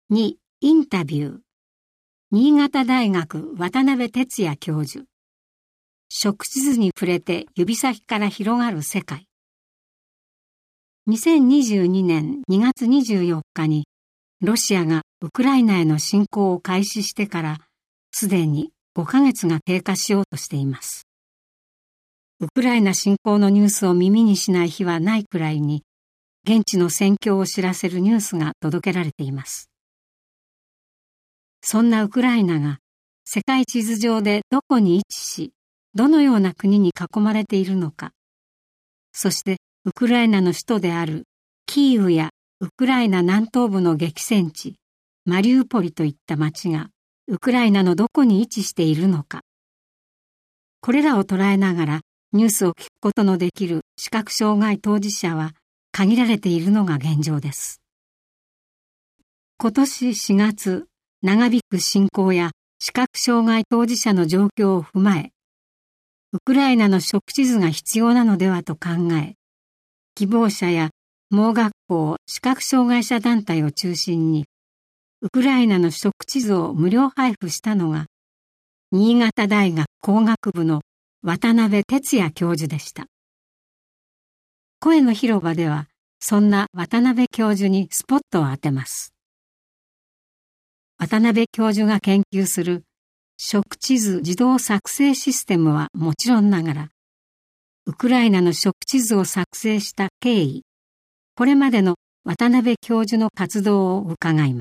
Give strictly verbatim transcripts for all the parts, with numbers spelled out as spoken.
にインタビュー。新潟大学渡辺哲也教授。食地図に触れて指先から広がる世界。にせんにじゅうにねんにがつにじゅうよっかにロシアがウクライナへの侵攻を開始してからすでにごかげつが経過しようとしています。ウクライナ侵攻のニュースを耳にしない日はないくらいに現地の戦況を知らせるニュースが届けられています。そんなウクライナが世界地図上でどこに位置し、どのような国に囲まれているのか、そしてウクライナの首都であるキーウやウクライナ南東部の激戦地マリウポリといった町がウクライナのどこに位置しているのか、これらを捉えながらニュースを聞くことのできる視覚障害当事者は限られているのが現状です。今年しがつ、長引く侵攻や視覚障害当事者の状況を踏まえ、ウクライナの食地図が必要なのではと考え、希望者や盲学校視覚障害者団体を中心に、ウクライナの食地図を無料配布したのが、新潟大学工学部の渡辺哲也教授でした。声の広場では、そんな渡辺教授にスポットを当てます。渡辺教授が研究する食地図自動作成システムはもちろんながら、ウクライナの食地図を作成した経緯、これまでの渡辺教授の活動を伺います。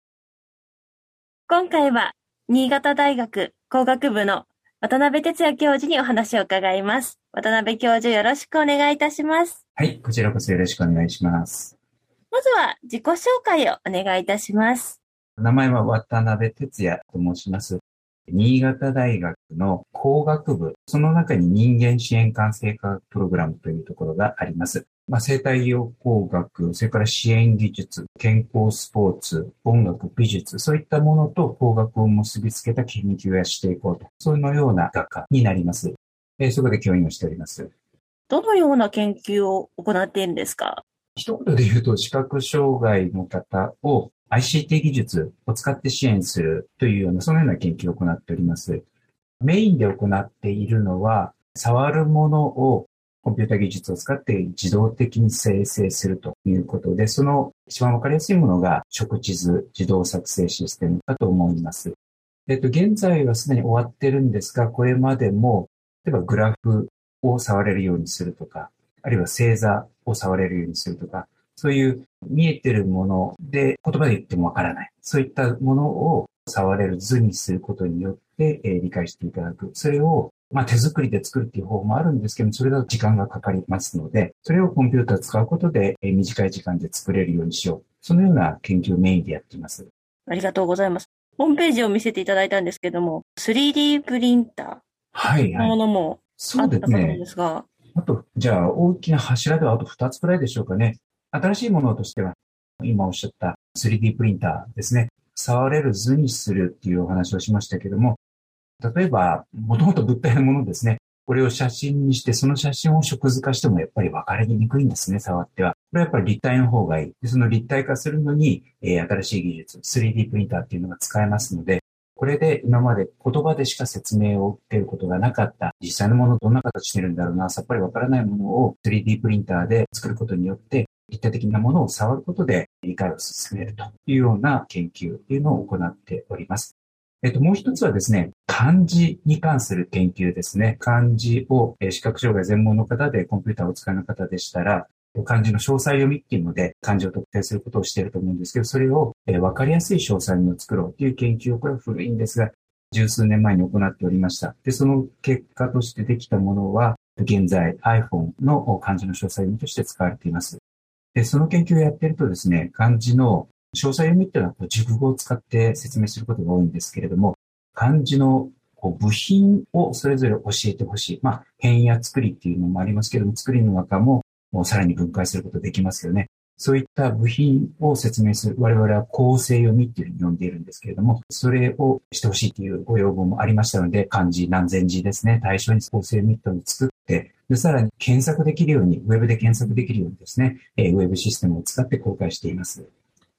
今回は新潟大学工学部の渡辺哲也教授にお話を伺います。渡辺教授、よろしくお願いいたします。 はい、こちらこそよろしくお願いします。 まずは自己紹介をお願いいたします。 名前は渡辺哲也と申します。新潟大学の工学部、その中に人間支援管制科学プログラムというところがあります。まあ、生態養工学、それから支援技術、健康スポーツ、音楽、美術、そういったものと工学を結びつけた研究をしていこうと、そのような学科になります。えー、そこで教員をしております。 どのような研究を行っているんですか？ 一言で言うと、視覚障害の方をアイシーティー 技術を使って支援するというような、そのような研究を行っております。メインで行っているのは、触るものをコンピュータ技術を使って自動的に生成するということで、その一番わかりやすいものが食地図自動作成システムかと思います。えっと、現在はすでに終わってるんですが、これまでも、例えばグラフを触れるようにするとか、あるいは星座を触れるようにするとか、そういう見えてるもので言葉で言ってもわからない。そういったものを触れる図にすることによって、えー、理解していただく。それを、まあ、手作りで作るっていう方法もあるんですけども、それだと時間がかかりますので、それをコンピューターを使うことで、えー、短い時間で作れるようにしよう。そのような研究をメインでやっています。 ありがとうございます。ホームページを見せていただいたんですけども、スリーディー プリンターのものもあったと思うんですが。はいはい、 あと、じゃあ大きな柱ではあとふたつくらいでしょうかね。新しいものとしては、今おっしゃった スリーディー プリンターですね。触れる図にするっていうお話をしましたけども、例えば、もともと物体のものですね。これを写真にして、その写真を食図化してもやっぱり分かりにくいんですね、触っては。これはやっぱり立体の方がいい。でその立体化するのに、えー、新しい技術、スリーディー プリンターっていうのが使えますので、これで今まで言葉でしか説明を受けることがなかった、実際のものどんな形してるんだろうな、さっぱりわからないものを スリーディー プリンターで作ることによって、立体的なものを触ることで理解を進めるというような研究というのを行っております。えっと、もう一つはですね、漢字に関する研究ですね。漢字を、えー、視覚障害全盲の方でコンピューターをお使いの方でしたら、漢字の詳細読みっていうので漢字を特定することをしていると思うんですけど、それを、えー、分かりやすい詳細を作ろうという研究を、これは古いんですが、十数年前に行っておりました。で、その結果としてできたものは、現在 iPhone の漢字の詳細読みとして使われています。で、その研究をやっているとですね、漢字の詳細読みっていうのは熟語を使って説明することが多いんですけれども、漢字のこう部品をそれぞれ教えてほしい。まあ、変や作りっていうのもありますけれども、作りの中ももうさらに分解することができますよね。そういった部品を説明する。我々は構成読みっていうふうに呼んでいるんですけれども、それをしてほしいというご要望もありましたので、漢字何千字ですね、対象に構成読みっていうのを作って、で、さらに検索できるように、ウェブで検索できるようにですね、ウェブシステムを使って公開しています。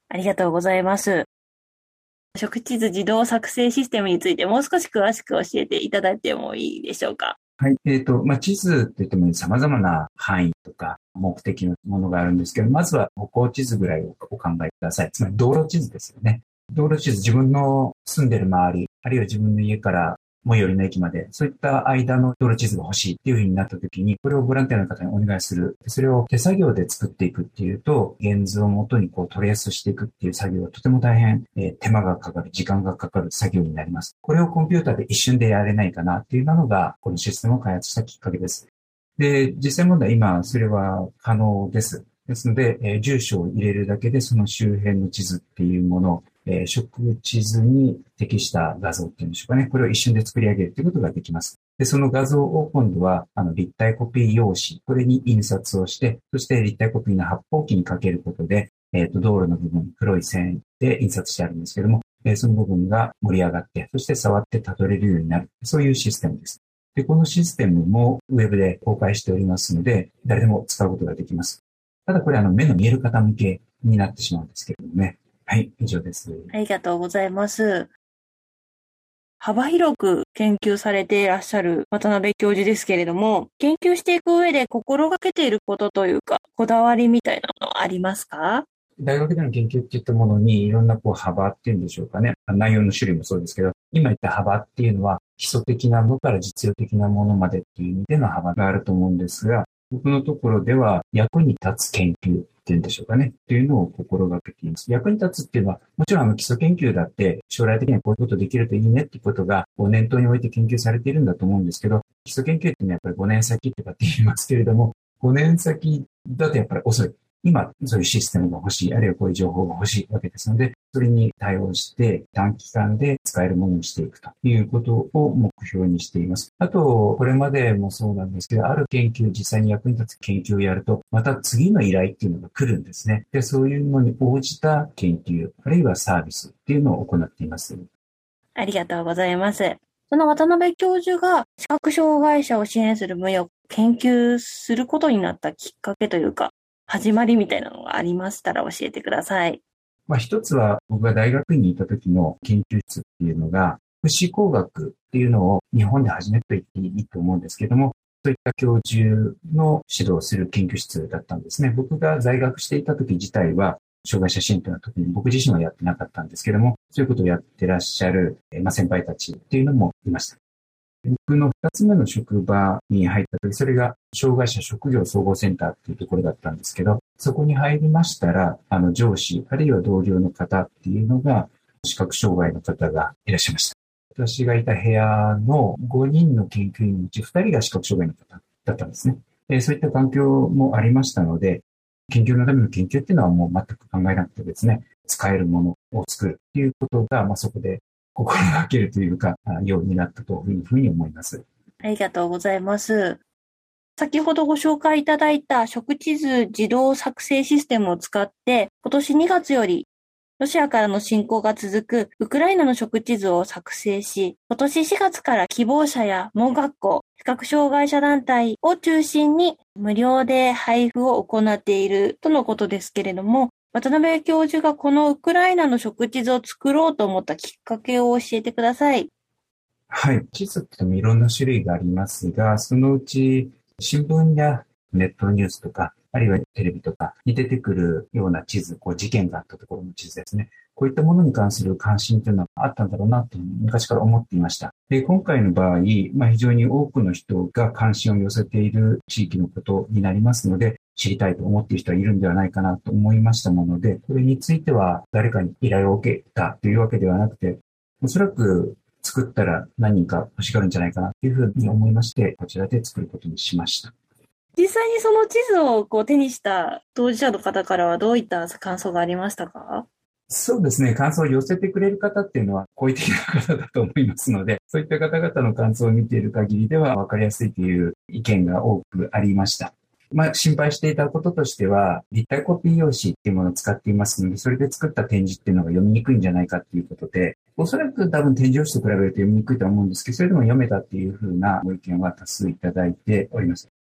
ありがとうございます。食地図自動作成システムについてもう少し詳しく教えていただいてもいいでしょうか。 はい。えっと、まあ、地図って言っても様々な範囲とか目的のものがあるんですけど、まずは歩行地図ぐらいをお考えください。つまり道路地図ですよね。道路地図、自分の住んでる周り、あるいは自分の家から最寄りの駅まで、そういった間の道路地図が欲しいっていうふうになったときに、これをボランティアの方にお願いする。それを手作業で作っていくっていうと、現図をもとにこうトレースしていくっていう作業はとても大変、えー、手間がかかる、時間がかかる作業になります。これをコンピューターで一瞬でやれないかなっていうのが、このシステムを開発したきっかけです。で、実際問題今、それは可能です。ですので、えー、住所を入れるだけでその周辺の地図っていうものをえー、食地図に適した画像っていうんでしょうかね。これを一瞬で作り上げるということができます。で、その画像を今度は、あの、立体コピー用紙、これに印刷をして、そして立体コピーの発泡機にかけることで、えっと、道路の部分、黒い線で印刷してあるんですけども、えー、その部分が盛り上がって、そして触ってたどれるようになる。そういうシステムです。で、このシステムもウェブで公開しておりますので、誰でも使うことができます。ただこれ、あの、目の見える方向けになってしまうんですけれどもね。はい、以上です。 ありがとうございます。幅広く研究されていらっしゃる渡辺教授ですけれども、研究していく上で心がけていることというか、こだわりみたいなのはありますか？ 大学での研究っていったものにいろんなこう幅っていうんでしょうかね。内容の種類もそうですけど、今言った幅っていうのは基礎的なものから実用的なものまでっていう意味での幅があると思うんですが、僕のところでは役に立つ研究っていうんでしょうかね。っていうのを心がけています。役に立つっていうのは、もちろんあの基礎研究だって将来的にはこういうことできるといいねっていうことが念頭に置いて研究されているんだと思うんですけど、基礎研究っていうのはやっぱりごねん先とかって言いますけれども、ごねん先だとやっぱり遅い。今、そういうシステムが欲しい、あるいはこういう情報が欲しいわけですので、それに対応して短期間で使えるものにしていくということを目標にしています。あと、これまでもそうなんですけど、ある研究、実際に役に立つ研究をやると、また次の依頼っていうのが来るんですね。で、そういうのに応じた研究、あるいはサービスっていうのを行っています。 ありがとうございます。その渡辺教授が視覚障害者を支援する分野を研究することになったきっかけというか、始まりみたいなのがありましたら教えてください。 まあ一つは僕が大学院にいた時の研究室っていうのが、福祉工学っていうのを日本で始めと言っていいと思うんですけども、そういった教授の指導をする研究室だったんですね。僕が在学していた時自体は、障害者支援というのは特に僕自身はやってなかったんですけども、そういうことをやってらっしゃる、まあ、先輩たちっていうのもいました。僕の二つ目の職場に入った時、それが障害者職業総合センターっていうところだったんですけど、そこに入りましたら、あの上司、あるいは同僚の方っていうのが、視覚障害の方がいらっしゃいました。私がいた部屋のごにんの研究員のうちふたりが視覚障害の方だったんですね。でそういった環境もありましたので、研究のための研究っていうのはもう全く考えなくてですね、使えるものを作るっていうことが、まあ、そこで心がけるというか、ようになったというふうに思います。 ありがとうございます。先ほどご紹介いただいた食地図自動作成システムを使って、今年にがつよりロシアからの侵攻が続くウクライナの食地図を作成し、今年しがつから希望者や盲学校、視覚障害者団体を中心に無料で配布を行っているとのことですけれども、渡辺教授がこのウクライナの食地図を作ろうと思ったきっかけを教えてください。 はい。地図ってもいろんな種類がありますが、そのうち新聞やネットニュースとか、あるいはテレビとかに出てくるような地図、こう事件があったところの地図ですね。こういったものに関する関心というのはあったんだろうなと昔から思っていました。で、今回の場合、まあ、非常に多くの人が関心を寄せている地域のことになりますので、知りたいと思っている人はいるんではないかなと思いましたもので、これについては誰かに依頼を受けたというわけではなくて、おそらく作ったら何人か欲しがるんじゃないかなというふうに思いまして、こちらで作ることにしました。 実際にその地図をこう手にした当事者の方からはどういった感想がありましたか？ そうですね。感想を寄せてくれる方っていうのは好意的な方だと思いますので、そういった方々の感想を見ている限りでは分かりやすいという意見が多くありました。まあ、心配していたこととしては、立体コピー用紙っていうものを使っていますので、それで作った展示っていうのが読みにくいんじゃないかっていうことで、おそらく多分展示用紙と比べると読みにくいと思うんですけど、それでも読めたっていうふうなご意見は多数いただいております。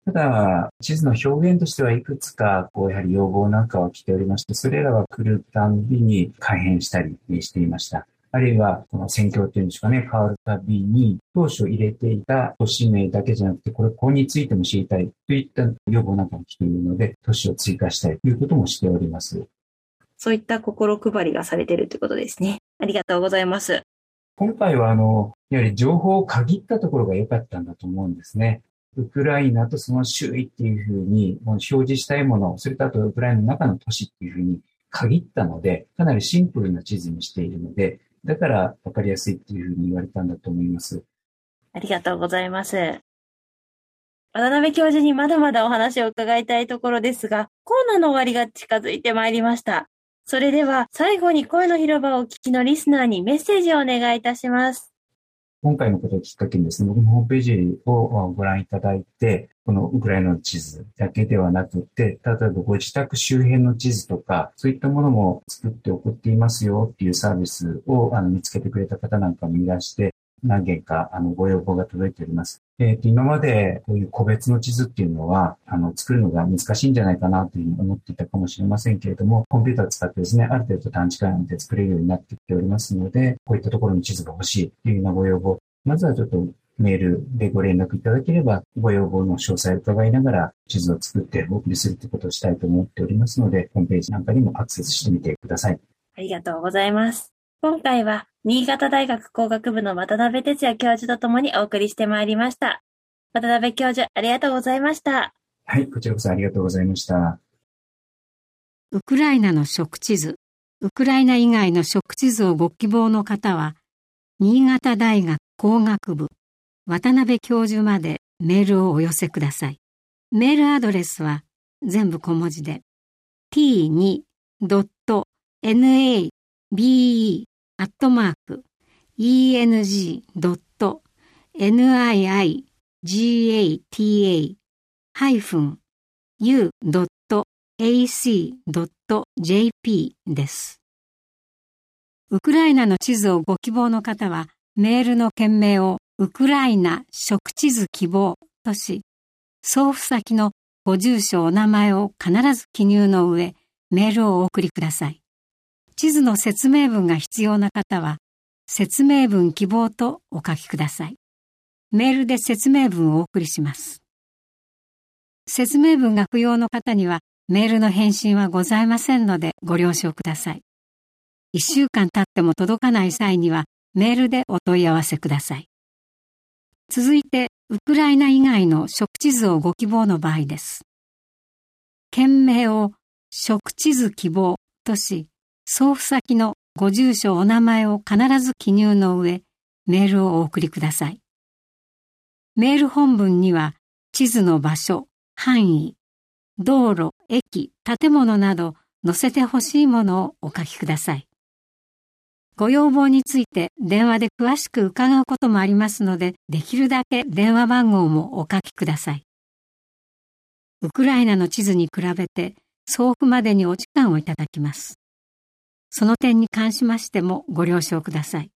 ただ、地図の表現としてはいくつか、こう、やはり要望なんかは来ておりまして、それらは来るたんびに改変したりしていました。あるいは、この戦況っていうんでしょうかね、変わるたびに、当初入れていた都市名だけじゃなくて、これ、ここについても知りたいといった要望なんかも来ているので、都市を追加したいということもしております。 そういった心配りがされているということですね。ありがとうございます。 今回は、あの、やはり情報を限ったところが良かったんだと思うんですね。ウクライナとその周囲っていうふうに表示したいもの、それとあとウクライナの中の都市っていうふうに限ったので、かなりシンプルな地図にしているので、だから分かりやすいっていうふうに言われたんだと思います。 ありがとうございます。渡辺教授にまだまだお話を伺いたいところですが、コーナーの終わりが近づいてまいりました。それでは最後に声の広場をお聞きのリスナーにメッセージをお願いいたします。 今回のことをきっかけにですね、僕のホームページをご覧いただいて、このウクライナの地図だけではなくて、例えばご自宅周辺の地図とか、そういったものも作って送っていますよっていうサービスをあの見つけてくれた方なんかもいらして、何件かあのご要望が届いております。えーと、今までこういう個別の地図っていうのは、あの、作るのが難しいんじゃないかなというふうに思っていたかもしれませんけれども、コンピューターを使ってですね、ある程度短時間で作れるようになってきておりますので、こういったところに地図が欲しいというようなご要望、まずはちょっとメールでご連絡いただければ、ご要望の詳細を伺いながら地図を作ってお送りするということをしたいと思っておりますので、ホームページなんかにもアクセスしてみてください。 ありがとうございます。今回は新潟大学工学部の渡辺哲也教授とともにお送りしてまいりました。渡辺教授、ありがとうございました。 はい、こちらこそありがとうございました。 ウクライナの食地図、ウクライナ以外の食地図をご希望の方は、新潟大学工学部渡辺教授までメールをお寄せください。メールアドレスは全部小文字で ティーツー ドット ネバ アットマーク イーエヌジー ドット ニーガタ ハイフン ユー ドット エーシー ドット ジェーピー です。ウクライナの地図をご希望の方は、メールの件名をウクライナ食地図希望とし、送付先のご住所お名前を必ず記入の上、メールをお送りください。地図の説明文が必要な方は、説明文希望とお書きください。メールで説明文をお送りします。説明文が不要の方には、メールの返信はございませんのでご了承ください。一週間経っても届かない際にはメールでお問い合わせください。続いて、ウクライナ以外の食地図をご希望の場合です。件名を食地図希望とし、送付先のご住所お名前を必ず記入の上、メールをお送りください。メール本文には、地図の場所、範囲、道路、駅、建物など載せてほしいものをお書きください。ご要望について電話で詳しく伺うこともありますので、できるだけ電話番号もお書きください。ウクライナの地図に比べて送付までにお時間をいただきます。その点に関しましてもご了承ください。